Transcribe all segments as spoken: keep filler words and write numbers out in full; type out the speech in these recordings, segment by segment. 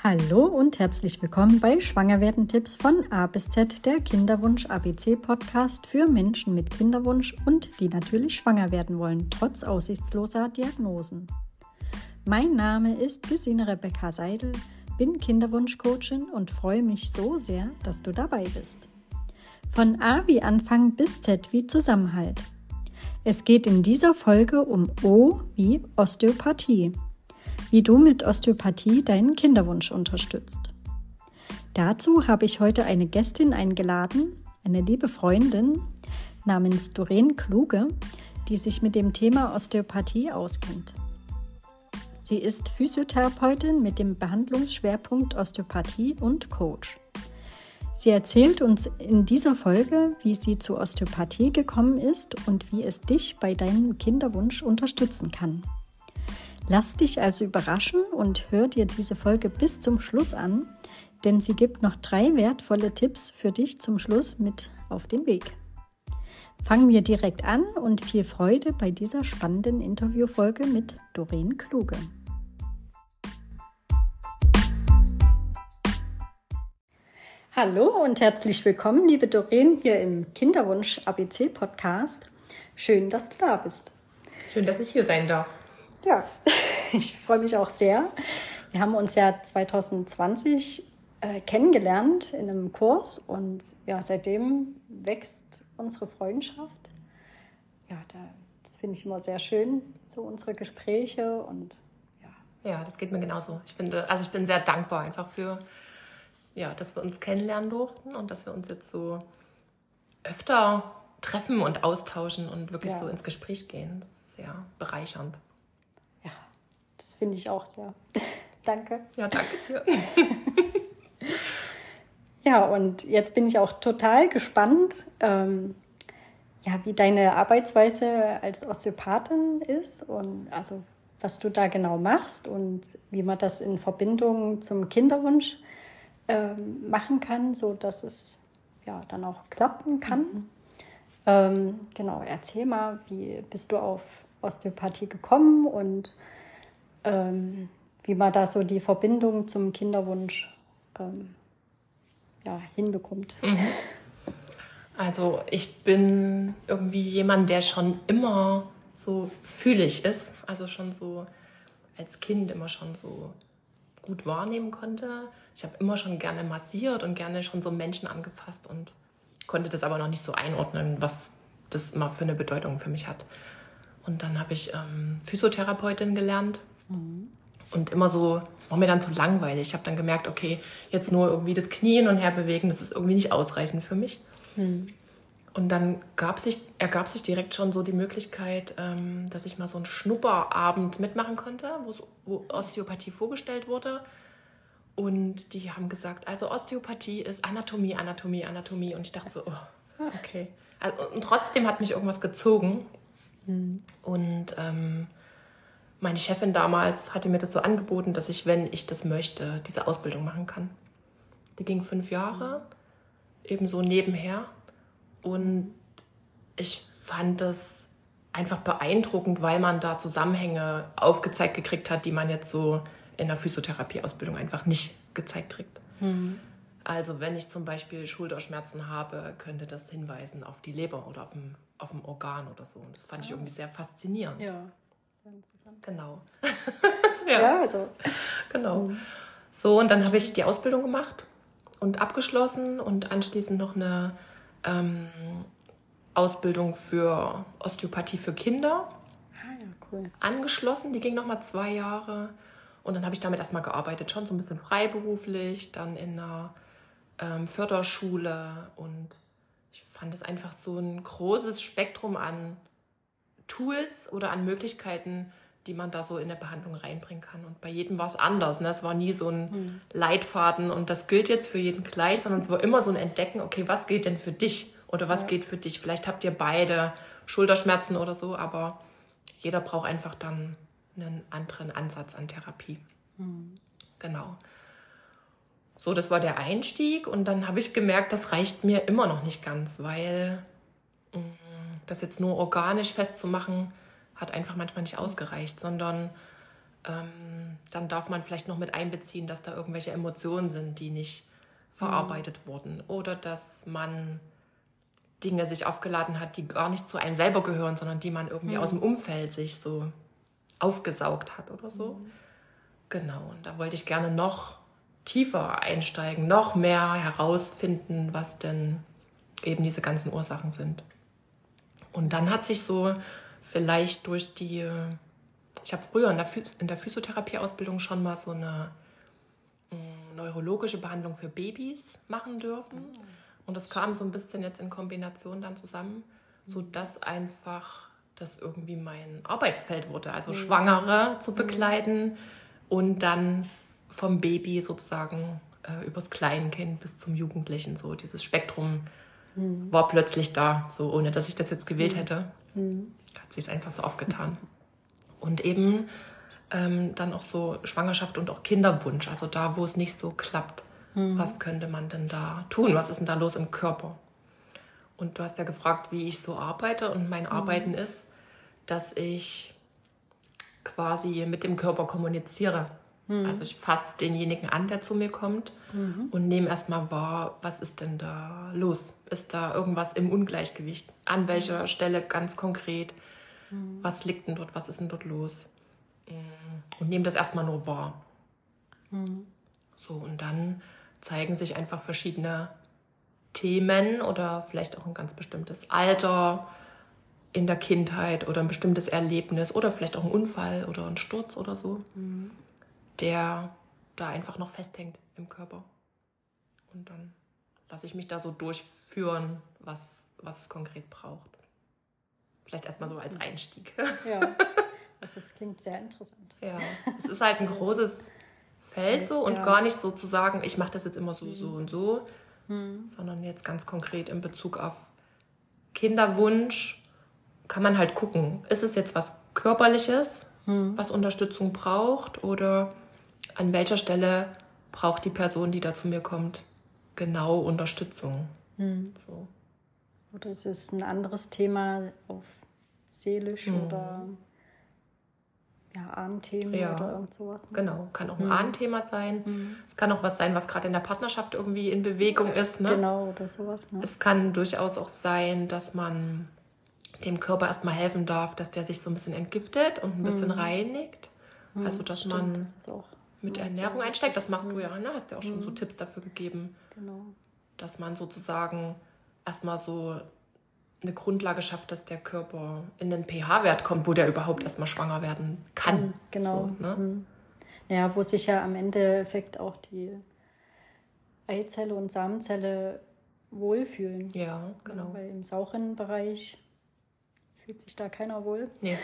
Hallo und herzlich willkommen bei Schwangerwerden-Tipps von A bis Z, der Kinderwunsch-A B C-Podcast für Menschen mit Kinderwunsch und die natürlich schwanger werden wollen, trotz aussichtsloser Diagnosen. Mein Name ist Gesine Rebecca Seidel, bin Kinderwunschcoachin und freue mich so sehr, dass du dabei bist. Von A wie Anfang bis Z wie Zusammenhalt. Es geht in dieser Folge um O wie Osteopathie. Wie du mit Osteopathie deinen Kinderwunsch unterstützt. Dazu habe ich heute eine Gästin eingeladen, eine liebe Freundin namens Doreen Kluge, die sich mit dem Thema Osteopathie auskennt. Sie ist Physiotherapeutin mit dem Behandlungsschwerpunkt Osteopathie und Coach. Sie erzählt uns in dieser Folge, wie sie zu Osteopathie gekommen ist und wie es dich bei deinem Kinderwunsch unterstützen kann. Lass dich also überraschen und hör dir diese Folge bis zum Schluss an, denn sie gibt noch drei wertvolle Tipps für dich zum Schluss mit auf den Weg. Fangen wir direkt an und viel Freude bei dieser spannenden Interviewfolge mit Doreen Kluge. Hallo und herzlich willkommen, liebe Doreen, hier im Kinderwunsch-A B C-Podcast. Schön, dass du da bist. Schön, dass ich hier sein darf. Ja, ich freue mich auch sehr. Wir haben uns ja zwanzig zwanzig äh, kennengelernt in einem Kurs und ja, seitdem wächst unsere Freundschaft. Ja, da, das finde ich immer sehr schön, so unsere Gespräche und ja. Ja, das geht mir genauso. Ich finde, also ich bin sehr dankbar einfach für, ja, dass wir uns kennenlernen durften und dass wir uns jetzt so öfter treffen und austauschen und wirklich ja. so ins Gespräch gehen. Das ist sehr bereichernd. Das finde ich auch sehr. Danke. Ja, danke dir. Ja, und jetzt bin ich auch total gespannt, ähm, ja, wie deine Arbeitsweise als Osteopathin ist und also was du da genau machst und wie man das in Verbindung zum Kinderwunsch ähm, machen kann, sodass es ja dann auch klappen kann. Mhm. Ähm, genau, erzähl mal, wie bist du auf Osteopathie gekommen und Ähm, wie man da so die Verbindung zum Kinderwunsch ähm, ja, hinbekommt. Also ich bin irgendwie jemand, der schon immer so fühlig ist, also schon so als Kind immer schon so gut wahrnehmen konnte. Ich habe immer schon gerne massiert und gerne schon so Menschen angefasst und konnte das aber noch nicht so einordnen, was das mal für eine Bedeutung für mich hat. Und dann habe ich ähm, Physiotherapeutin gelernt. Mhm. Und immer so, es war mir dann zu langweilig. Ich habe dann gemerkt, okay, jetzt nur irgendwie das Knie hin und her bewegen, das ist irgendwie nicht ausreichend für mich. Mhm. Und dann gab sich, ergab sich direkt schon so die Möglichkeit, ähm, dass ich mal so einen Schnupperabend mitmachen konnte, wo Osteopathie vorgestellt wurde. Und die haben gesagt, also Osteopathie ist Anatomie, Anatomie, Anatomie. Und ich dachte so, oh, okay. Also, und trotzdem hat mich irgendwas gezogen. Mhm. Und ähm, meine Chefin damals hatte mir das so angeboten, dass ich, wenn ich das möchte, diese Ausbildung machen kann. Die ging fünf Jahre, eben so nebenher. Und ich fand das einfach beeindruckend, weil man da Zusammenhänge aufgezeigt gekriegt hat, die man jetzt so in der Physiotherapie-Ausbildung einfach nicht gezeigt kriegt. Mhm. Also wenn ich zum Beispiel Schulterschmerzen habe, könnte das hinweisen auf die Leber oder auf ein, auf ein Organ oder so. Und das fand ich irgendwie sehr faszinierend. Ja. Interessant. Genau. ja. ja, also. Genau. Mhm. So, und dann habe ich die Ausbildung gemacht und abgeschlossen und anschließend noch eine ähm, Ausbildung für Osteopathie für Kinder ah, ja, cool. angeschlossen. Die ging nochmal zwei Jahre. Und dann habe ich damit erstmal gearbeitet, schon so ein bisschen freiberuflich, dann in einer ähm, Förderschule. Und ich fand es einfach so ein großes Spektrum an Tools oder an Möglichkeiten, die man da so in der Behandlung reinbringen kann. Und bei jedem war es anders. Ne? Es war nie so ein hm. Leitfaden und das gilt jetzt für jeden gleich, sondern es war immer so ein Entdecken, okay, was gilt denn für dich oder was ja. geht für dich? Vielleicht habt ihr beide Schulterschmerzen oder so, aber jeder braucht einfach dann einen anderen Ansatz an Therapie. Hm. Genau. So, das war der Einstieg und dann habe ich gemerkt, das reicht mir immer noch nicht ganz, weil mh, das jetzt nur organisch festzumachen, hat einfach manchmal nicht ausgereicht, sondern Ähm, dann darf man vielleicht noch mit einbeziehen, dass da irgendwelche Emotionen sind, die nicht verarbeitet mhm. wurden. Oder dass man Dinge sich aufgeladen hat, die gar nicht zu einem selber gehören, sondern die man irgendwie mhm. aus dem Umfeld sich so aufgesaugt hat oder so. Mhm. Genau, und da wollte ich gerne noch tiefer einsteigen, noch mehr herausfinden, was denn eben diese ganzen Ursachen sind. Und dann hat sich so vielleicht durch die, ich habe früher in der, Phys- in der Physiotherapie-Ausbildung schon mal so eine mh, neurologische Behandlung für Babys machen dürfen. Und das kam so ein bisschen jetzt in Kombination dann zusammen, sodass einfach das irgendwie mein Arbeitsfeld wurde, also Schwangere zu begleiten und dann vom Baby sozusagen äh, übers Kleinkind bis zum Jugendlichen, so dieses Spektrum mhm. war plötzlich da, so ohne dass ich das jetzt gewählt mhm. hätte. Mhm. Hat sich einfach so aufgetan. Und eben ähm, dann auch so Schwangerschaft und auch Kinderwunsch, also da, wo es nicht so klappt. Mhm. Was könnte man denn da tun? Was ist denn da los im Körper? Und du hast ja gefragt, wie ich so arbeite. Und mein mhm. Arbeiten ist, dass ich quasi mit dem Körper kommuniziere. Mhm. Also ich fasse denjenigen an, der zu mir kommt mhm. und nehme erstmal wahr, was ist denn da los? Ist da irgendwas im Ungleichgewicht? An welcher mhm. Stelle ganz konkret? Mhm. Was liegt denn dort? Was ist denn dort los? Und nehme das erstmal nur wahr. Mhm. So, und dann zeigen sich einfach verschiedene Themen oder vielleicht auch ein ganz bestimmtes Alter in der Kindheit oder ein bestimmtes Erlebnis oder vielleicht auch ein Unfall oder ein Sturz oder so, mhm. der da einfach noch festhängt im Körper. Und dann lasse ich mich da so durchführen, was, was es konkret braucht. Vielleicht erstmal so als Einstieg. Ja, also das klingt sehr interessant. Ja, es ist halt ein großes Feld so und ja. gar nicht so zu sagen, ich mache das jetzt immer so, mhm. so und so, mhm. sondern jetzt ganz konkret in Bezug auf Kinderwunsch kann man halt gucken, ist es jetzt was Körperliches, mhm. was Unterstützung braucht oder an welcher Stelle braucht die Person, die da zu mir kommt, genau Unterstützung. Mhm. So. Oder ist es ein anderes Thema auf seelisch mhm. oder ja, Ahnenthemen ja, oder irgend sowas? Ne? Genau, kann auch ein mhm. Ahnenthema sein. Mhm. Es kann auch was sein, was gerade in der Partnerschaft irgendwie in Bewegung ist. Ne? Genau, oder sowas. Ne? Es kann durchaus auch sein, dass man dem Körper erstmal helfen darf, dass der sich so ein bisschen entgiftet und ein bisschen mhm. reinigt. Mhm, also, dass stimmt, man das auch mit Ernährung einsteigt. Das machst mhm. du ja, ne? Hast ja auch schon mhm. so Tipps dafür gegeben. Genau. Dass man sozusagen erstmal so eine Grundlage schafft, dass der Körper in den pH-Wert kommt, wo der überhaupt erstmal schwanger werden kann. Genau. So, ne? mhm. Ja, wo sich ja am Endeffekt auch die Eizelle und Samenzelle wohlfühlen. Ja, genau. Ja, weil im sauren Bereich fühlt sich da keiner wohl. Nee.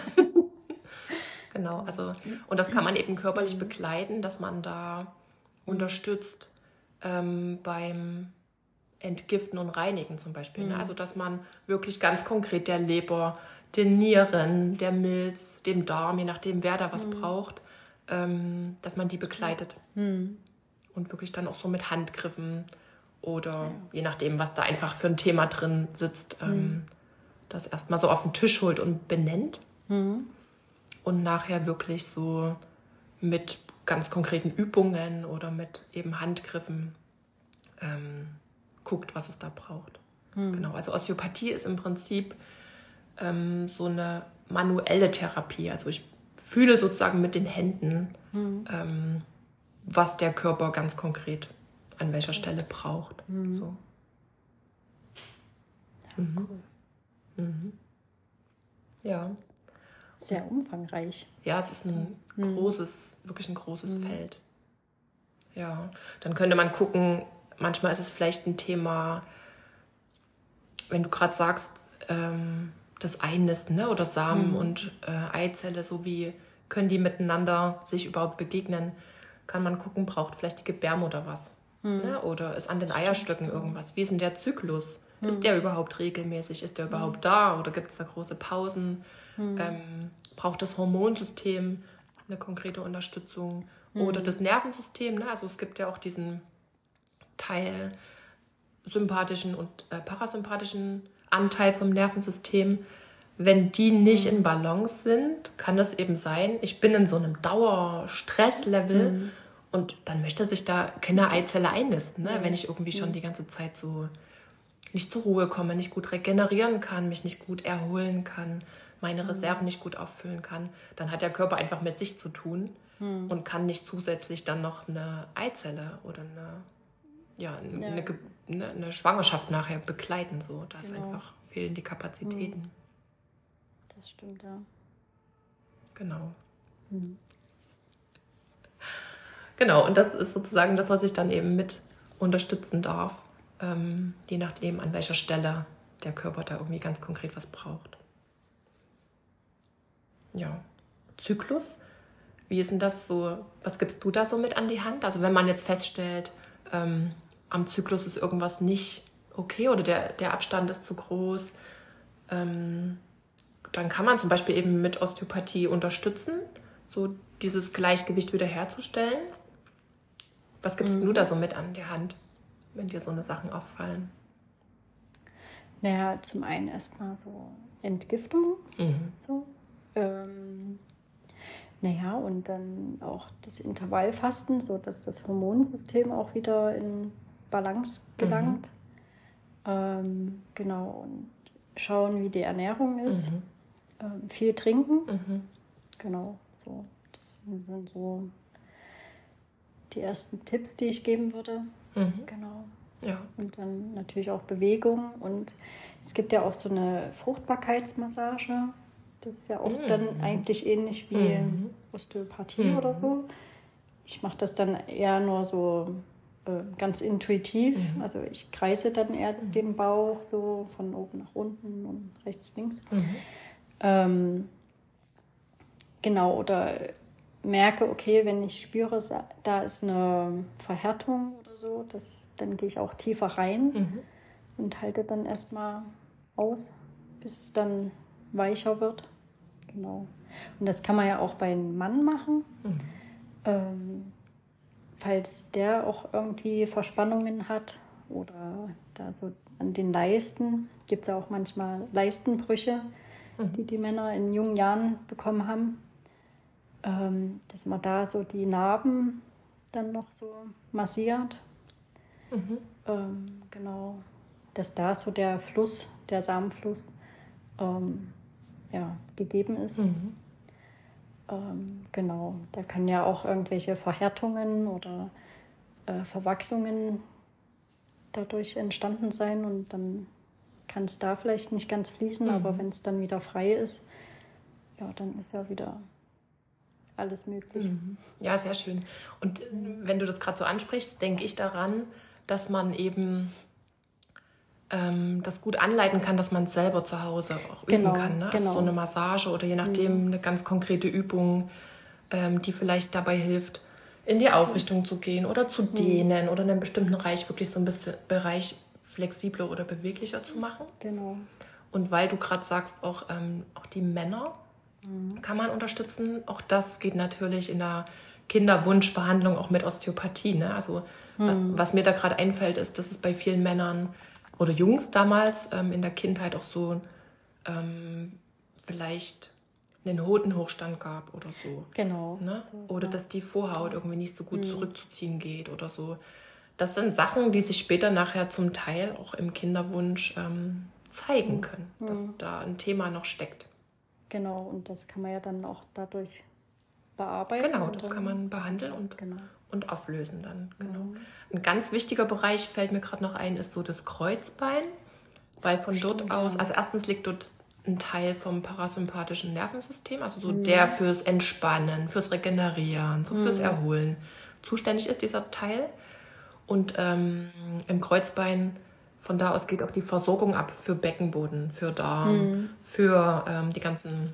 Genau, also und das kann man eben körperlich begleiten, dass man da unterstützt ähm, beim Entgiften und Reinigen zum Beispiel. Mhm. Ne? Also dass man wirklich ganz konkret der Leber, den Nieren, der Milz, dem Darm, je nachdem wer da was mhm. braucht, ähm, dass man die begleitet. Mhm. Und wirklich dann auch so mit Handgriffen oder ja. je nachdem, was da einfach für ein Thema drin sitzt, ähm, mhm. das erstmal so auf den Tisch holt und benennt. Mhm. Und nachher wirklich so mit ganz konkreten Übungen oder mit eben Handgriffen ähm, guckt, was es da braucht. Mhm. Genau, also Osteopathie ist im Prinzip ähm, so eine manuelle Therapie. Also ich fühle sozusagen mit den Händen, mhm. ähm, was der Körper ganz konkret an welcher Stelle braucht. Mhm. So. Ja, mhm. cool. Mhm. Ja. Sehr umfangreich. Ja, es ist ein mhm. großes, wirklich ein großes mhm. Feld. Ja, dann könnte man gucken, manchmal ist es vielleicht ein Thema, wenn du gerade sagst, ähm, das Einnisten, ne, oder Samen mhm. und äh, Eizelle, so wie können die miteinander sich überhaupt begegnen, kann man gucken, braucht vielleicht die Gebärmutter was? Mhm. Ne, oder ist an den Eierstöcken irgendwas? Wie ist denn der Zyklus? Mhm. Ist der überhaupt regelmäßig? Ist der mhm. überhaupt da? Oder gibt es da große Pausen? Mhm. Ähm, braucht das Hormonsystem eine konkrete Unterstützung? Mhm. Oder das Nervensystem? Ne? Also es gibt ja auch diesen Teil sympathischen und äh, parasympathischen Anteil vom Nervensystem. wenn die nicht in Balance sind, kann das eben sein, ich bin in so einem Dauerstresslevel mhm. und dann möchte sich da keine Eizelle einnisten, ne? Ja. Wenn ich irgendwie schon die ganze Zeit so nicht zur Ruhe komme, nicht gut regenerieren kann, mich nicht gut erholen kann, meine Reserven nicht gut auffüllen kann, dann hat der Körper einfach mit sich zu tun hm. und kann nicht zusätzlich dann noch eine Eizelle oder eine, ja, eine, ja. eine, eine Schwangerschaft nachher begleiten. So. Da genau. ist einfach, fehlen die Kapazitäten. Hm. Das stimmt, ja. Genau. Hm. Genau, und das ist sozusagen das, was ich dann eben mit unterstützen darf, ähm, je nachdem, an welcher Stelle der Körper da irgendwie ganz konkret was braucht. Ja, Zyklus, wie ist denn das so, was gibst du da so mit an die Hand? Also wenn man jetzt feststellt, ähm, am Zyklus ist irgendwas nicht okay oder der, der Abstand ist zu groß, ähm, dann kann man zum Beispiel eben mit Osteopathie unterstützen, so dieses Gleichgewicht wiederherzustellen. Was gibst mhm. du da so mit an die Hand, wenn dir so eine Sachen auffallen? Naja, zum einen erstmal so Entgiftung, mhm. so. Ähm, naja, und dann auch das Intervallfasten, so dass das Hormonsystem auch wieder in Balance gelangt. Mhm. Ähm, genau, und schauen, wie die Ernährung ist. Mhm. Ähm, viel trinken. Mhm. Genau, so. Das sind so die ersten Tipps, die ich geben würde. Mhm. Genau. Ja. Und dann natürlich auch Bewegung. Und es gibt ja auch so eine Fruchtbarkeitsmassage. Das ist ja auch mhm. dann eigentlich ähnlich wie mhm. Osteopathie mhm. oder so. Ich mache das dann eher nur so äh, ganz intuitiv. Mhm. Also ich kreise dann eher mhm. den Bauch so von oben nach unten und rechts, links. Mhm. Ähm, genau, oder merke, okay, wenn ich spüre, da ist eine Verhärtung oder so, das, dann gehe ich auch tiefer rein mhm. und halte dann erstmal aus, bis es dann weicher wird. Genau. Und das kann man ja auch bei einem Mann machen. Mhm. Ähm, falls der auch irgendwie Verspannungen hat oder da so an den Leisten, gibt es ja auch manchmal Leistenbrüche, mhm. die die Männer in jungen Jahren bekommen haben. Ähm, dass man da so die Narben dann noch so massiert. Mhm. Ähm, genau. Dass da so der Fluss, der Samenfluss ähm, ja, gegeben ist. Mhm. Ähm, genau. Da können ja auch irgendwelche Verhärtungen oder äh, Verwachsungen dadurch entstanden sein und dann kann es da vielleicht nicht ganz fließen, mhm. aber wenn es dann wieder frei ist, ja, dann ist ja wieder alles möglich. Mhm. Ja, sehr schön. Und wenn du das gerade so ansprichst, denke ich daran, dass man eben ähm, das gut anleiten kann, dass man es selber zu Hause auch üben genau, kann. Ne? Also genau. so eine Massage oder je nachdem mhm. eine ganz konkrete Übung, ähm, die vielleicht dabei hilft, in die Aufrichtung zu gehen oder zu dehnen mhm. oder in einem bestimmten Bereich wirklich so ein bisschen Bereich flexibler oder beweglicher zu machen. Genau. Und weil du gerade sagst, auch, ähm, auch die Männer kann man unterstützen. Auch das geht natürlich in der Kinderwunschbehandlung auch mit Osteopathie. Ne? Also hm. was mir da gerade einfällt, ist, dass es bei vielen Männern oder Jungs damals ähm, in der Kindheit auch so ähm, vielleicht einen Hodenhochstand gab oder so. Genau. Ne? Oder dass die Vorhaut irgendwie nicht so gut hm. zurückzuziehen geht oder so. Das sind Sachen, die sich später nachher zum Teil auch im Kinderwunsch ähm, zeigen können, hm. dass da ein Thema noch steckt. Genau, und das kann man ja dann auch dadurch bearbeiten. Genau, das kann man behandeln und, genau. und auflösen dann. Genau. Mhm. Ein ganz wichtiger Bereich, fällt mir gerade noch ein, ist so das Kreuzbein. Weil von Stimmt, dort aus, also erstens liegt dort ein Teil vom parasympathischen Nervensystem, also so mhm. der fürs Entspannen, fürs Regenerieren, so fürs mhm. Erholen zuständig ist, dieser Teil. Und ähm, im Kreuzbein, von da aus geht auch die Versorgung ab für Beckenboden, für Darm, mhm. für ähm, die ganzen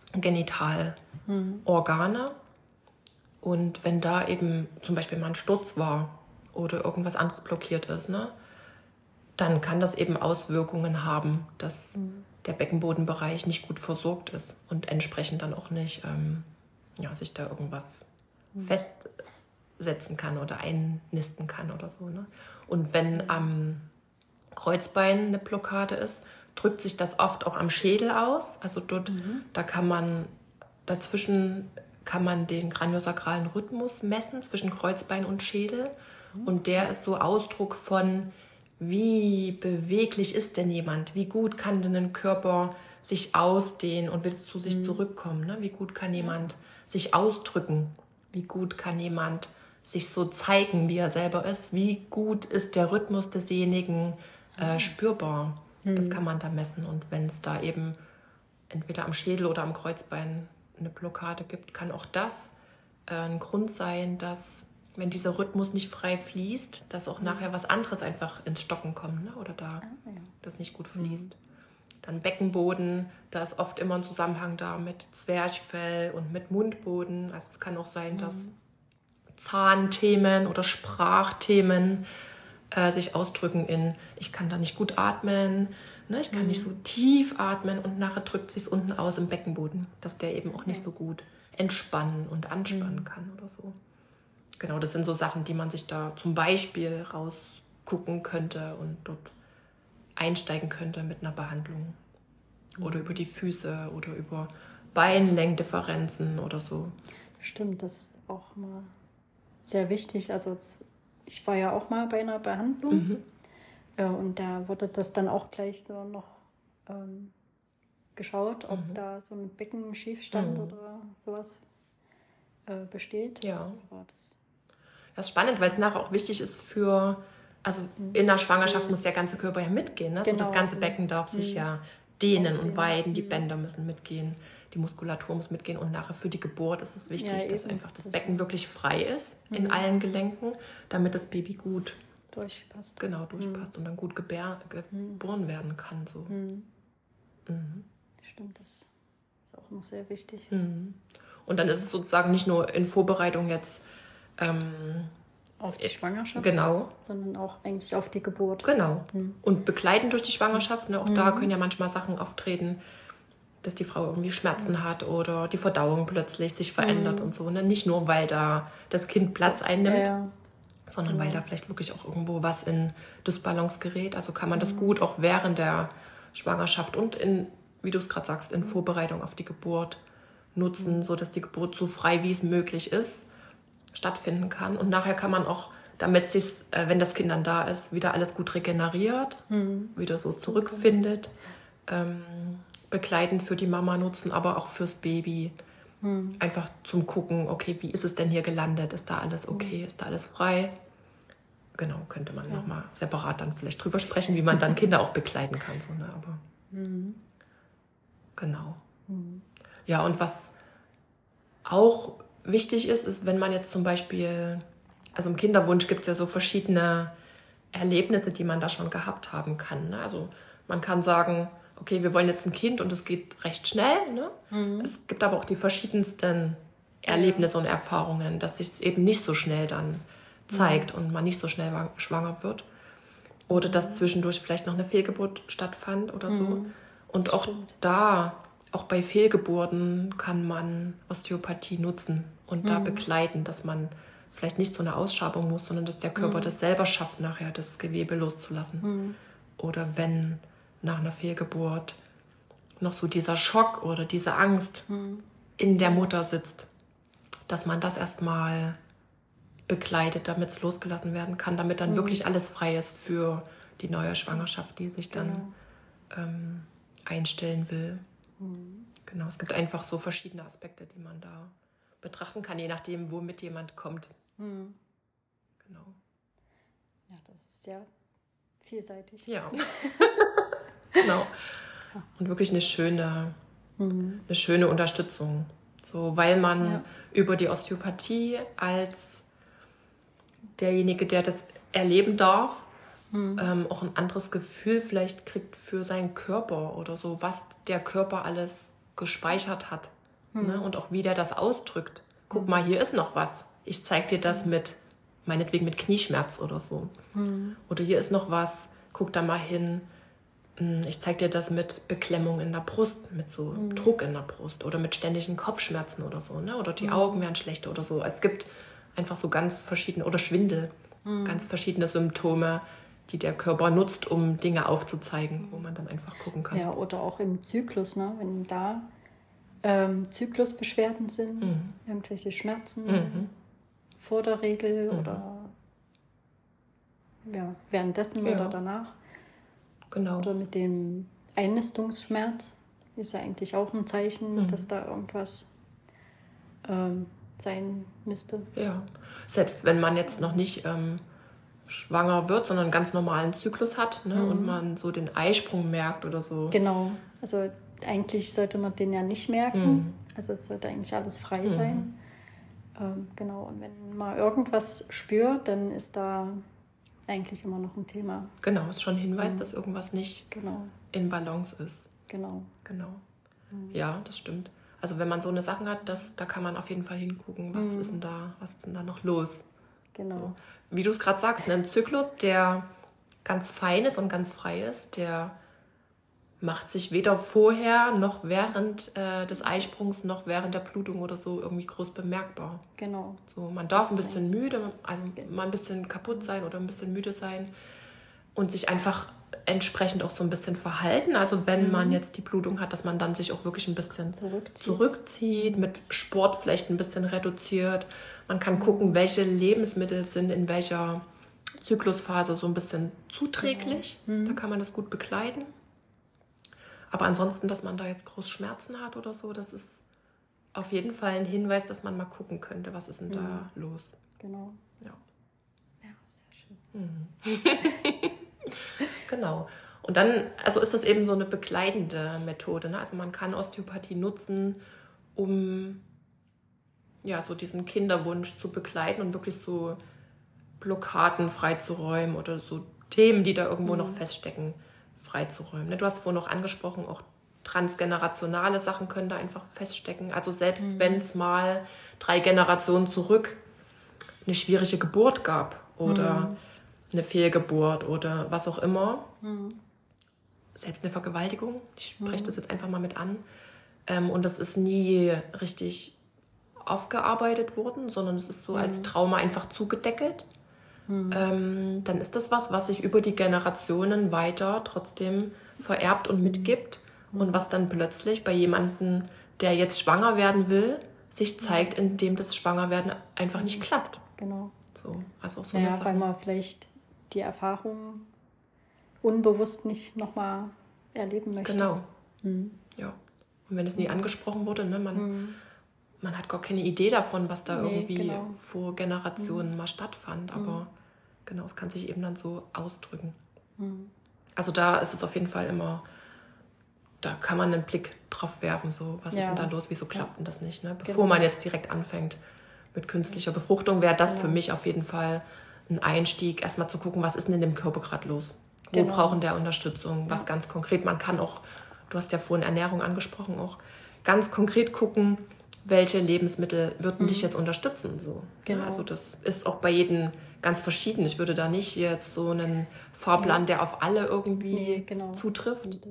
Genitalorgane. Mhm. Und wenn da eben zum Beispiel mal ein Sturz war oder irgendwas anderes blockiert ist, ne, dann kann das eben Auswirkungen haben, dass mhm. der Beckenbodenbereich nicht gut versorgt ist und entsprechend dann auch nicht ähm, ja, sich da irgendwas mhm. festsetzen kann oder einnisten kann oder so. Ne? Und wenn am Kreuzbein eine Blockade ist, drückt sich das oft auch am Schädel aus. Also dort, mhm. da kann man, dazwischen kann man den kraniosakralen Rhythmus messen zwischen Kreuzbein und Schädel. Mhm. Und der ist so Ausdruck von, wie beweglich ist denn jemand? Wie gut kann denn ein Körper sich ausdehnen und wieder zu sich mhm. zurückkommen? Ne? Wie gut kann jemand sich ausdrücken? Wie gut kann jemand sich so zeigen, wie er selber ist? Wie gut ist der Rhythmus desjenigen äh, spürbar? Mhm. Das kann man da messen. Und wenn es da eben entweder am Schädel oder am Kreuzbein eine Blockade gibt, kann auch das äh, ein Grund sein, dass, wenn dieser Rhythmus nicht frei fließt, dass auch mhm. nachher was anderes einfach ins Stocken kommt, ne? Oder da ah, ja. das nicht gut fließt. Mhm. Dann Beckenboden, da ist oft immer ein Zusammenhang da mit Zwerchfell und mit Mundboden. Also es kann auch sein, mhm. dass Zahnthemen oder Sprachthemen äh, sich ausdrücken in, ich kann da nicht gut atmen, ne? Ich kann mhm. nicht so tief atmen und nachher drückt sich es unten aus im Beckenboden, dass der eben auch nicht so gut entspannen und anspannen mhm. kann oder so. Genau, das sind so Sachen, die man sich da zum Beispiel rausgucken könnte und dort einsteigen könnte mit einer Behandlung. Mhm. Oder über die Füße oder über Beinlängendifferenzen oder so. Stimmt, das ist auch mal sehr wichtig. Also ich war ja auch mal bei einer Behandlung mhm. äh, und da wurde das dann auch gleich so noch ähm, geschaut, ob mhm. da so ein Beckenschiefstand mhm. oder sowas äh, besteht. Ja. Aber das Das ist spannend, weil es nachher auch wichtig ist für, also in der Schwangerschaft mhm. muss der ganze Körper ja mitgehen. Ne? Genau. So das ganze Becken darf sich mhm. ja dehnen Ausdehnen. Und weiden, die Bänder müssen mitgehen, die Muskulatur muss mitgehen und nachher für die Geburt ist es wichtig, ja, dass einfach das, das Becken wirklich frei ist mhm. in allen Gelenken, damit das Baby gut durchpasst. Genau, durchpasst mhm. und dann gut gebär, geboren werden kann. So. Mhm. Mhm. Stimmt, das ist auch noch sehr wichtig. Mhm. Und dann ist es sozusagen nicht nur in Vorbereitung jetzt Ähm, auf die Schwangerschaft, genau. sondern auch eigentlich auf die Geburt. Genau. Mhm. Und begleitend durch die Schwangerschaft, ne, auch mhm. da können ja manchmal Sachen auftreten, dass die Frau irgendwie Schmerzen mhm. hat oder die Verdauung plötzlich sich verändert mhm. und so. Ne? Nicht nur, weil da das Kind Platz einnimmt, ja, ja. sondern mhm. weil da vielleicht wirklich auch irgendwo was in Dysbalance gerät. Also kann man das mhm. gut auch während der Schwangerschaft und in, wie du es gerade sagst, in Vorbereitung auf die Geburt nutzen, mhm. sodass die Geburt so frei wie es möglich ist stattfinden kann. Und nachher kann man auch, damit sich, äh, wenn das Kind dann da ist, wieder alles gut regeneriert, mhm. wieder so zurückfindet, ähm, begleitend für die Mama nutzen, aber auch fürs Baby. Mhm. Einfach zum Gucken, okay, wie ist es denn hier gelandet? Ist da alles okay? Mhm. Ist da alles frei? Genau, könnte man ja. nochmal separat dann vielleicht drüber sprechen, wie man dann Kinder auch begleiten kann. So, ne? Aber mhm. genau. Mhm. Ja, und was auch wichtig ist, ist, wenn man jetzt zum Beispiel, also im Kinderwunsch gibt es ja so verschiedene Erlebnisse, die man da schon gehabt haben kann. Ne? Also man kann sagen, okay, wir wollen jetzt ein Kind und es geht recht schnell. Ne? Mhm. Es gibt aber auch die verschiedensten Erlebnisse ja. und Erfahrungen, dass sich es eben nicht so schnell dann zeigt mhm. und man nicht so schnell schwanger wird. Oder mhm. dass zwischendurch vielleicht noch eine Fehlgeburt stattfand oder so. Mhm. Und auch Stimmt. da... Auch bei Fehlgeburten kann man Osteopathie nutzen und mhm. da begleiten, dass man vielleicht nicht so eine Ausschabung muss, sondern dass der Körper mhm. das selber schafft, nachher das Gewebe loszulassen. Mhm. Oder wenn nach einer Fehlgeburt noch so dieser Schock oder diese Angst mhm. in der Mutter sitzt, dass man das erstmal begleitet, damit es losgelassen werden kann, damit dann mhm. wirklich alles frei ist für die neue Schwangerschaft, die sich dann genau. ähm, einstellen will. Genau, es gibt einfach so verschiedene Aspekte, die man da betrachten kann, je nachdem, womit jemand kommt. Mhm. Genau. Ja, das ist sehr vielseitig. Ja. Genau. Und wirklich eine schöne, mhm. eine schöne Unterstützung. So, weil man ja. über die Osteopathie als derjenige, der das erleben darf, Mhm. Ähm, auch ein anderes Gefühl vielleicht kriegt für seinen Körper oder so, was der Körper alles gespeichert hat mhm. ne? Und auch wie der das ausdrückt. Guck mhm. mal, hier ist noch was. Ich zeig dir das mit, meinetwegen mit Knieschmerz oder so. Mhm. Oder hier ist noch was, guck da mal hin. Ich zeig dir das mit Beklemmung in der Brust, mit so mhm. Druck in der Brust oder mit ständigen Kopfschmerzen oder so. Ne? Oder die mhm. Augen werden schlechter oder so. Es gibt einfach so ganz verschiedene, oder Schwindel, mhm. ganz verschiedene Symptome, die der Körper nutzt, um Dinge aufzuzeigen, wo man dann einfach gucken kann. Ja, oder auch im Zyklus, ne? Wenn da ähm, Zyklusbeschwerden sind, mhm. irgendwelche Schmerzen mhm. vor der Regel mhm. oder ja, währenddessen ja. oder danach. Genau. Oder mit dem Einnistungsschmerz ist ja eigentlich auch ein Zeichen, mhm. dass da irgendwas ähm, sein müsste. Ja, selbst wenn man jetzt noch nicht ähm, schwanger wird, sondern einen ganz normalen Zyklus hat, ne, mhm. und man so den Eisprung merkt oder so. Genau, also eigentlich sollte man den ja nicht merken. Mhm. Also es sollte eigentlich alles frei mhm. sein. Ähm, genau, und wenn man irgendwas spürt, dann ist da eigentlich immer noch ein Thema. Genau, ist schon ein Hinweis, mhm. dass irgendwas nicht genau. in Balance ist. Genau. Genau. Mhm. Ja, das stimmt. Also wenn man so eine Sachen hat, das, da kann man auf jeden Fall hingucken, was mhm. ist denn da, was ist denn da noch los? Genau. So. Wie du es gerade sagst, ein Zyklus, der ganz fein ist und ganz frei ist, der macht sich weder vorher noch während äh, des Eisprungs noch während der Blutung oder so irgendwie groß bemerkbar. Genau. So, man darf ein bisschen müde, also mal ein bisschen kaputt sein oder ein bisschen müde sein und sich einfach entsprechend auch so ein bisschen verhalten. Also wenn mhm. man jetzt die Blutung hat, dass man dann sich auch wirklich ein bisschen zurückzieht, zurückzieht mit Sport vielleicht ein bisschen reduziert. Man kann gucken, welche Lebensmittel sind in welcher Zyklusphase so ein bisschen zuträglich. Mhm. Da kann man das gut begleiten. Aber ansonsten, dass man da jetzt groß Schmerzen hat oder so, das ist auf jeden Fall ein Hinweis, dass man mal gucken könnte, was ist denn mhm. da los. Genau. Ja, ja sehr schön. Mhm. Genau. Und dann, also ist das eben so eine begleitende Methode. Ne? Also man kann Osteopathie nutzen, um ja, so diesen Kinderwunsch zu begleiten und wirklich so Blockaden freizuräumen oder so Themen, die da irgendwo mhm. noch feststecken, freizuräumen. Du hast vorhin noch angesprochen, auch transgenerationale Sachen können da einfach feststecken. Also selbst mhm. wenn es mal drei Generationen zurück eine schwierige Geburt gab oder mhm. eine Fehlgeburt oder was auch immer, mhm. selbst eine Vergewaltigung, ich spreche mhm. das jetzt einfach mal mit an, ähm, und das ist nie richtig aufgearbeitet worden, sondern es ist so mhm. als Trauma einfach zugedeckelt. Mhm. Ähm, dann ist das was, was sich über die Generationen weiter trotzdem vererbt und mitgibt mhm. und was dann plötzlich bei jemandem, der jetzt schwanger werden will, sich zeigt, indem das Schwangerwerden einfach nicht klappt. Genau. So, also auch so naja, weil man vielleicht die Erfahrung unbewusst nicht nochmal erleben möchte. Genau. Mhm. Ja. Und wenn es nie mhm. angesprochen wurde, ne, man, mhm. man hat gar keine Idee davon, was da nee, irgendwie genau. vor Generationen mhm. mal stattfand. Aber mhm. genau, es kann sich eben dann so ausdrücken. Mhm. Also da ist es auf jeden Fall immer, da kann man einen Blick drauf werfen, so, was ja. ist denn da los, wieso klappt denn das nicht? Ne? Bevor genau. man jetzt direkt anfängt mit künstlicher Befruchtung, wäre das genau. für mich auf jeden Fall ein Einstieg, erstmal zu gucken, was ist denn in dem Körper gerade los? Wo genau. brauchen der Unterstützung? Was ja. ganz konkret, man kann auch, du hast ja vorhin Ernährung angesprochen, auch ganz konkret gucken, welche Lebensmittel würden mhm. dich jetzt unterstützen. So. Genau. Ja, also das ist auch bei jedem ganz verschieden. Ich würde da nicht jetzt so einen Fahrplan, ja. der auf alle irgendwie nee, genau. zutrifft,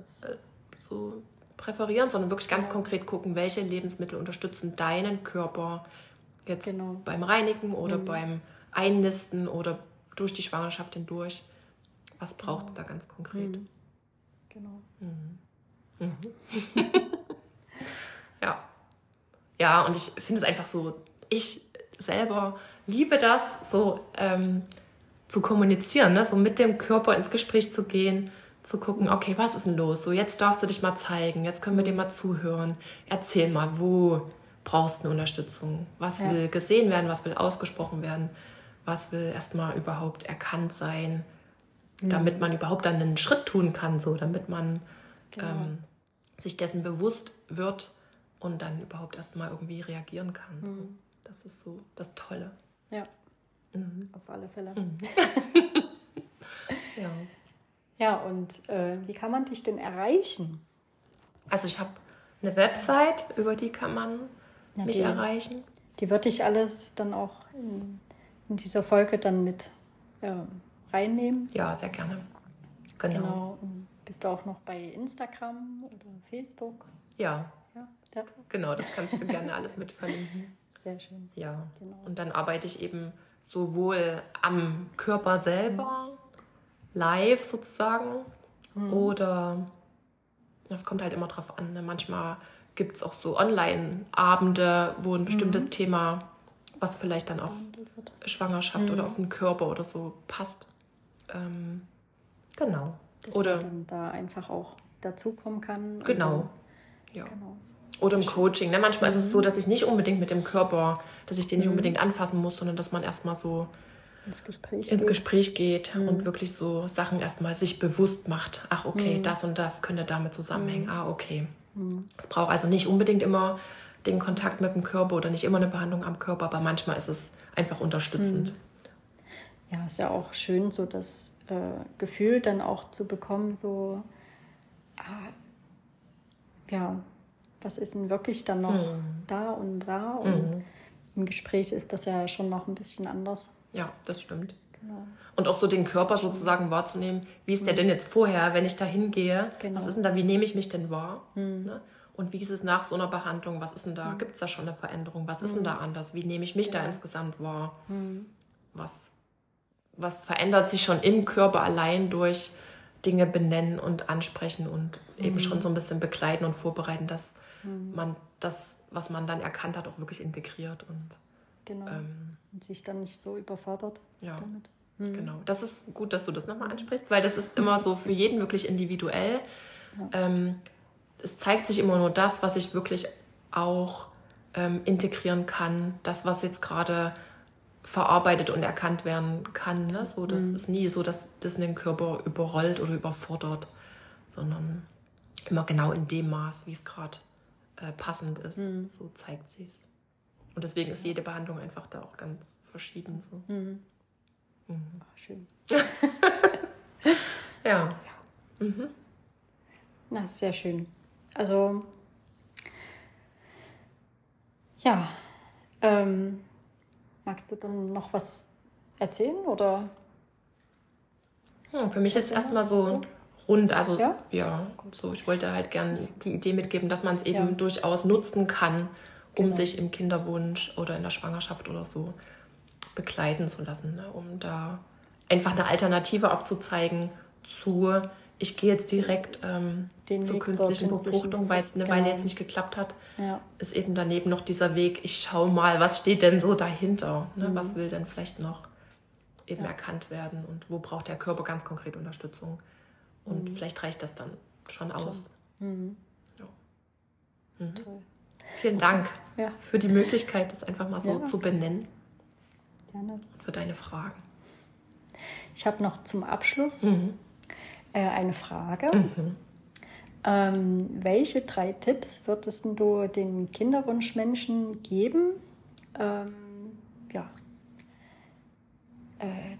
so präferieren, sondern wirklich ganz ja. konkret gucken, welche Lebensmittel unterstützen deinen Körper jetzt genau. beim Reinigen oder mhm. beim Einnisten oder durch die Schwangerschaft hindurch. Was braucht es genau. da ganz konkret? Mhm. Genau. Mhm. Mhm. ja. Ja, und ich finde es einfach so, ich selber liebe das, so ähm, zu kommunizieren, ne? So mit dem Körper ins Gespräch zu gehen, zu gucken, okay, was ist denn los? So, jetzt darfst du dich mal zeigen, jetzt können wir dir mal zuhören. Erzähl mal, wo brauchst du eine Unterstützung? Was ja. will gesehen werden, was will ausgesprochen werden? Was will erstmal überhaupt erkannt sein, mhm. damit man überhaupt dann einen Schritt tun kann, so, damit man genau. ähm, sich dessen bewusst wird und dann überhaupt erstmal irgendwie reagieren kann. So. Mhm. Das ist so das Tolle. Ja, mhm. auf alle Fälle. Mhm. ja. Ja, und äh, wie kann man dich denn erreichen? Also ich habe eine Website, über die kann man ja, mich die, erreichen. Die würde ich alles dann auch in, in dieser Folge dann mit äh, reinnehmen. Ja, sehr gerne. Genau. Genau. Und bist du auch noch bei Instagram oder Facebook? Ja. Ja, ja. Genau, das kannst du gerne alles mit verlinken. Sehr schön. Ja. Genau. Und dann arbeite ich eben sowohl am Körper selber, live sozusagen. Mhm. Oder das kommt halt immer drauf an. Ne? Manchmal gibt es auch so Online-Abende, wo ein bestimmtes mhm. Thema, was vielleicht dann auf Schwangerschaft mhm. oder auf den Körper oder so passt. Ähm, genau. Dass oder man dann da einfach auch dazukommen kann. Genau. Ja. genau. Oder im Coaching. Ne? Manchmal mhm. ist es so, dass ich nicht unbedingt mit dem Körper, dass ich den nicht mhm. unbedingt anfassen muss, sondern dass man erstmal so ins Gespräch ins geht, Gespräch geht mhm. und wirklich so Sachen erstmal sich bewusst macht. Ach, okay, mhm. das und das könnte damit zusammenhängen. Mhm. Ah, okay. Mhm. Es braucht also nicht unbedingt immer den Kontakt mit dem Körper oder nicht immer eine Behandlung am Körper, aber manchmal ist es einfach unterstützend. Mhm. Ja, ist ja auch schön, so das äh, Gefühl dann auch zu bekommen, so, ah, ja, was ist denn wirklich dann noch mhm. da und da? Und mhm. im Gespräch ist das ja schon noch ein bisschen anders. Ja, das stimmt. Genau. Und auch so den Körper sozusagen wahrzunehmen, wie ist der mhm. denn jetzt vorher, wenn ich da hingehe? Genau. Was ist denn da, wie nehme ich mich denn wahr? Mhm. Ne? Und wie ist es nach so einer Behandlung? Was ist denn da? Mhm. Gibt es da schon eine Veränderung? Was ist mhm. denn da anders? Wie nehme ich mich genau. da insgesamt wahr? Mhm. Was, was verändert sich schon im Körper allein durch Dinge benennen und ansprechen und mhm. eben schon so ein bisschen begleiten und vorbereiten, dass mhm. man das, was man dann erkannt hat, auch wirklich integriert und Genau. Ähm, und sich dann nicht so überfordert ja, damit. Mhm. Genau. Das ist gut, dass du das nochmal ansprichst, weil das ist immer so für jeden wirklich individuell. Ja. Ähm, es zeigt sich immer nur das, was ich wirklich auch ähm, integrieren kann. Das, was jetzt gerade verarbeitet und erkannt werden kann. Ne? So, das mhm. ist nie so, dass das den Körper überrollt oder überfordert, sondern immer genau in dem Maß, wie es gerade äh, passend ist. Mhm. So zeigt sich es. Und deswegen ist jede Behandlung einfach da auch ganz verschieden. So. Mhm. Mhm. Ach, schön. ja. Mhm. Na, sehr schön. Also, ja, ähm, magst du dann noch was erzählen, oder? Hm, für mich ist es erstmal so erzählen? rund, also ja, ja so, ich wollte halt gerne die Idee mitgeben, dass man es eben ja. durchaus nutzen kann, um genau. sich im Kinderwunsch oder in der Schwangerschaft oder so begleiten zu lassen, ne? Um da einfach eine Alternative aufzuzeigen zu, ich gehe jetzt direkt ähm, zur künstlichen Befruchtung, weil es eine genau. Weile jetzt nicht geklappt hat, ja. ist eben daneben noch dieser Weg, ich schaue mal, was steht denn so dahinter, ne? Mhm. Was will denn vielleicht noch eben ja. erkannt werden und wo braucht der Körper ganz konkret Unterstützung und mhm. vielleicht reicht das dann schon aus. Mhm. Ja. Mhm. Toll. Vielen Dank ja. für die Möglichkeit, das einfach mal so ja. zu benennen. Gerne. Und für deine Fragen. Ich habe noch zum Abschluss mhm. äh, eine Frage. Mhm. Ähm, welche drei Tipps würdest du den Kinderwunschmenschen geben? Ähm, ja. Äh,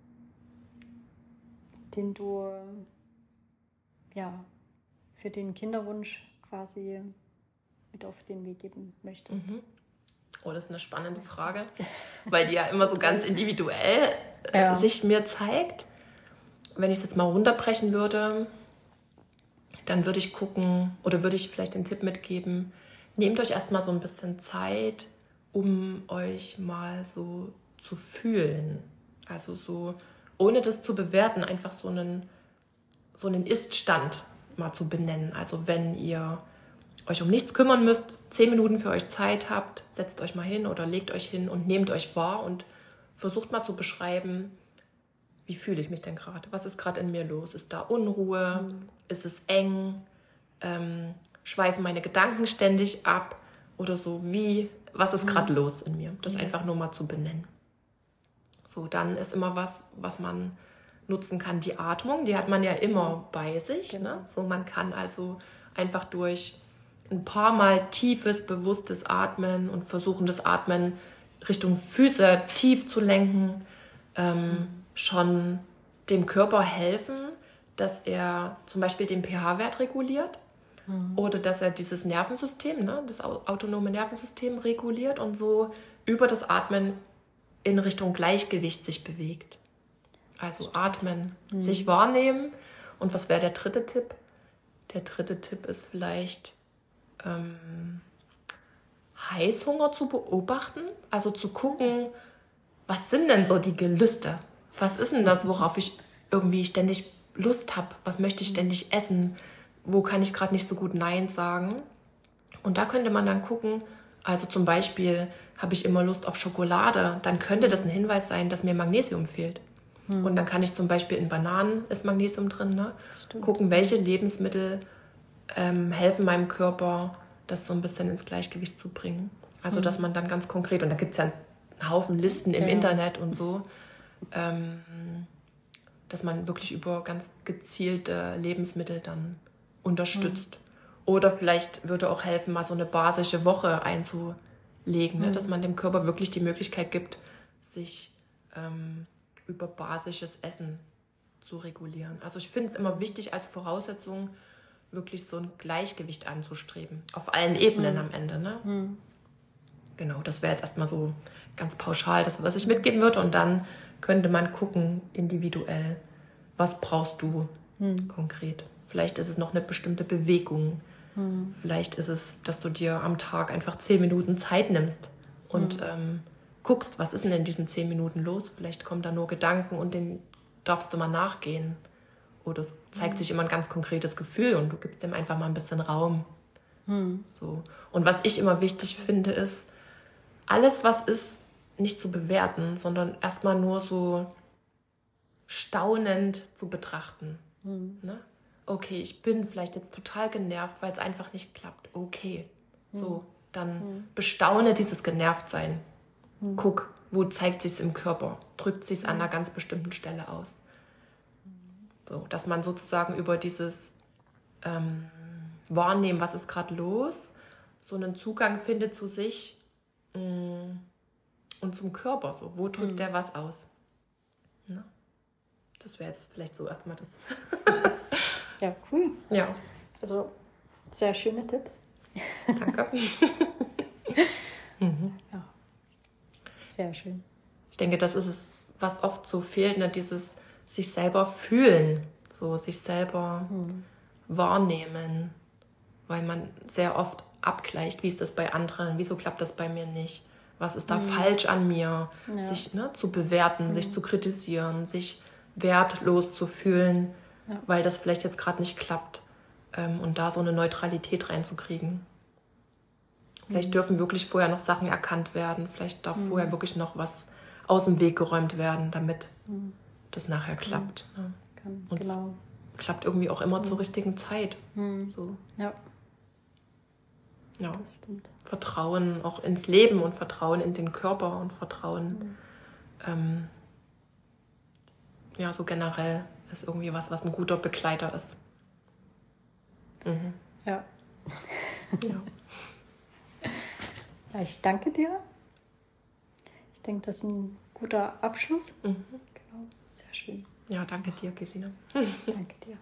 den du ja, für den Kinderwunsch quasi mit auf den Weg geben möchtest? Mhm. Oh, das ist eine spannende Frage, weil die ja immer so ganz individuell ja. sich mir zeigt. Wenn ich es jetzt mal runterbrechen würde, dann würde ich gucken oder würde ich vielleicht den Tipp mitgeben, nehmt euch erstmal so ein bisschen Zeit, um euch mal so zu fühlen. Also so, ohne das zu bewerten, einfach so einen, so einen Ist-Stand mal zu benennen. Also wenn ihr euch um nichts kümmern müsst, zehn Minuten für euch Zeit habt, setzt euch mal hin oder legt euch hin und nehmt euch wahr und versucht mal zu beschreiben, wie fühle ich mich denn gerade? Was ist gerade in mir los? Ist da Unruhe? Mhm. Ist es eng? Ähm, schweifen meine Gedanken ständig ab? Oder so, wie, was ist gerade mhm. los in mir? Das mhm. einfach nur mal zu benennen. So, dann ist immer was, was man nutzen kann, die Atmung. Die hat man ja immer bei sich. Genau. Ne? So, man kann also einfach durch ein paar Mal tiefes, bewusstes Atmen und versuchen, das Atmen Richtung Füße tief zu lenken, ähm, mhm. schon dem Körper helfen, dass er zum Beispiel den pH-Wert reguliert mhm. oder dass er dieses Nervensystem, ne, das autonome Nervensystem reguliert und so über das Atmen in Richtung Gleichgewicht sich bewegt. Also atmen, mhm. sich wahrnehmen. Und was wäre der dritte Tipp? Der dritte Tipp ist vielleicht ähm, Heißhunger zu beobachten, also zu gucken, was sind denn so die Gelüste? Was ist denn das, worauf ich irgendwie ständig Lust habe, was möchte ich ständig essen, wo kann ich gerade nicht so gut Nein sagen. Und da könnte man dann gucken, also zum Beispiel habe ich immer Lust auf Schokolade, dann könnte das ein Hinweis sein, dass mir Magnesium fehlt. Hm. Und dann kann ich zum Beispiel in Bananen ist Magnesium drin, ne? Gucken, welche Lebensmittel ähm, helfen meinem Körper, das so ein bisschen ins Gleichgewicht zu bringen. Also hm. dass man dann ganz konkret, und da gibt es ja einen Haufen Listen im ja. Internet und so, ähm, dass man wirklich über ganz gezielte Lebensmittel dann unterstützt. Hm. Oder vielleicht würde auch helfen, mal so eine basische Woche einzulegen, mhm. ne? Dass man dem Körper wirklich die Möglichkeit gibt, sich ähm, über basisches Essen zu regulieren. Also ich finde es immer wichtig, als Voraussetzung wirklich so ein Gleichgewicht anzustreben. Auf allen Ebenen mhm. am Ende. Ne? Mhm. Genau, das wäre jetzt erstmal so ganz pauschal, das, was ich mitgeben würde. Und dann könnte man gucken, individuell, was brauchst du mhm. konkret. Vielleicht ist es noch eine bestimmte Bewegung. Hm. Vielleicht ist es, dass du dir am Tag einfach zehn Minuten Zeit nimmst und hm. ähm, guckst, was ist denn in diesen zehn Minuten los? Vielleicht kommen da nur Gedanken und denen darfst du mal nachgehen. Oder es zeigt hm. sich immer ein ganz konkretes Gefühl und du gibst dem einfach mal ein bisschen Raum. Hm. So. Und was ich immer wichtig finde, ist, alles, was ist, nicht zu bewerten, sondern erstmal nur so staunend zu betrachten. Hm. Ne? Okay, ich bin vielleicht jetzt total genervt, weil es einfach nicht klappt. Okay, so, dann mhm. bestaune dieses Genervtsein. Mhm. Guck, wo zeigt sich's im Körper? Drückt sich's an einer ganz bestimmten Stelle aus? So, dass man sozusagen über dieses ähm, Wahrnehmen, was ist gerade los, so einen Zugang findet zu sich mh, und zum Körper. So, wo drückt mhm. der was aus? Na? Das wäre jetzt vielleicht so erstmal das. Ja, cool. Ja. Also, sehr schöne Tipps. Danke. mhm. Ja, sehr schön. Ich denke, das ist es, was oft so fehlt, ne? Dieses sich selber fühlen, so sich selber mhm. wahrnehmen, weil man sehr oft abgleicht, wie ist das bei anderen, wieso klappt das bei mir nicht, was ist da mhm. falsch an mir, ja. sich ne, zu bewerten, mhm. sich zu kritisieren, sich wertlos zu fühlen, ja. weil das vielleicht jetzt gerade nicht klappt. Ähm, und da so eine Neutralität reinzukriegen. Vielleicht mhm. dürfen wirklich vorher noch Sachen erkannt werden. Vielleicht darf mhm. vorher wirklich noch was aus dem Weg geräumt werden, damit mhm. das nachher das klappt. Kann, ne? kann, und genau. es klappt irgendwie auch immer mhm. zur richtigen Zeit. Mhm. So. Ja. Ja. Das stimmt. Vertrauen auch ins Leben und Vertrauen in den Körper und Vertrauen mhm. ähm, ja, so generell ist irgendwie was, was ein guter Begleiter ist. Mhm. Ja. ja. Ja, ich danke dir. Ich denke, das ist ein guter Abschluss. Mhm. Genau, sehr schön. Ja, danke dir, Gesine. Danke dir.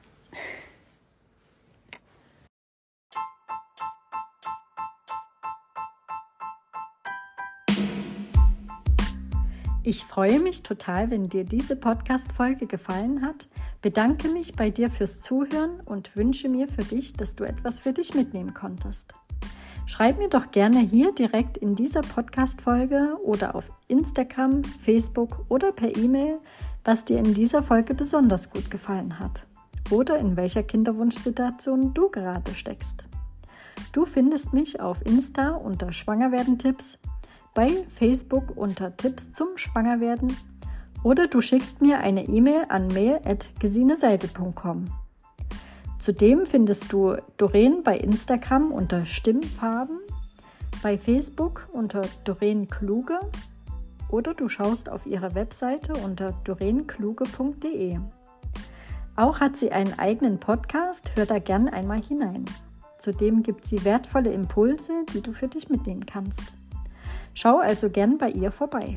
Ich freue mich total, wenn dir diese Podcast-Folge gefallen hat, bedanke mich bei dir fürs Zuhören und wünsche mir für dich, dass du etwas für dich mitnehmen konntest. Schreib mir doch gerne hier direkt in dieser Podcast-Folge oder auf Instagram, Facebook oder per E-Mail, was dir in dieser Folge besonders gut gefallen hat oder in welcher Kinderwunschsituation du gerade steckst. Du findest mich auf Insta unter Schwangerwerden-Tipps, bei Facebook unter Tipps zum Schwangerwerden oder du schickst mir eine E-Mail an mail at gesineseidel punkt com. Zudem findest du Doreen bei Instagram unter Stimmfarben, bei Facebook unter Doreen Kluge oder du schaust auf ihre Webseite unter doreen kluge punkt de. Auch hat sie einen eigenen Podcast, hör da gern einmal hinein. Zudem gibt sie wertvolle Impulse, die du für dich mitnehmen kannst. Schau also gern bei ihr vorbei.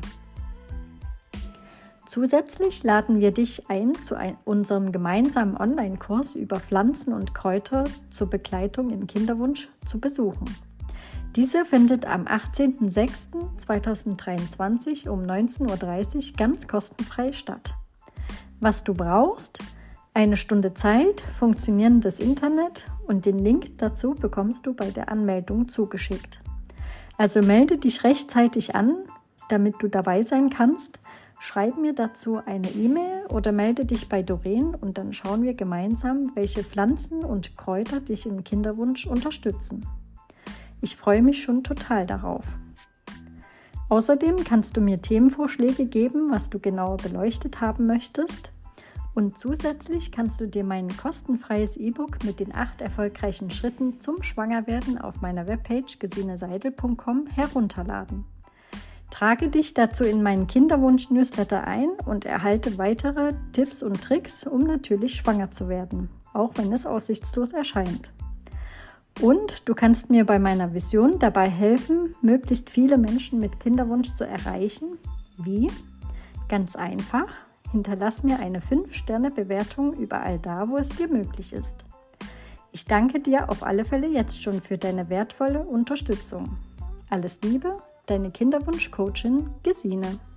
Zusätzlich laden wir dich ein zu ein, unserem gemeinsamen Online-Kurs über Pflanzen und Kräuter zur Begleitung im Kinderwunsch zu besuchen. Dieser findet am achtzehnten sechsten zweitausenddreiundzwanzig um neunzehn Uhr dreißig ganz kostenfrei statt. Was du brauchst? Eine Stunde Zeit, funktionierendes Internet und den Link dazu bekommst du bei der Anmeldung zugeschickt. Also melde dich rechtzeitig an, damit du dabei sein kannst. Schreib mir dazu eine E-Mail oder melde dich bei Doreen und dann schauen wir gemeinsam, welche Pflanzen und Kräuter dich im Kinderwunsch unterstützen. Ich freue mich schon total darauf. Außerdem kannst du mir Themenvorschläge geben, was du genauer beleuchtet haben möchtest. Und zusätzlich kannst du dir mein kostenfreies E-Book mit den acht erfolgreichen Schritten zum Schwangerwerden auf meiner Webpage gesine seidel punkt com herunterladen. Trage dich dazu in meinen Kinderwunsch-Newsletter ein und erhalte weitere Tipps und Tricks, um natürlich schwanger zu werden, auch wenn es aussichtslos erscheint. Und du kannst mir bei meiner Vision dabei helfen, möglichst viele Menschen mit Kinderwunsch zu erreichen. Wie? Ganz einfach, hinterlass mir eine fünf Sterne Bewertung überall da, wo es dir möglich ist. Ich danke dir auf alle Fälle jetzt schon für deine wertvolle Unterstützung. Alles Liebe, deine Kinderwunsch-Coachin Gesine.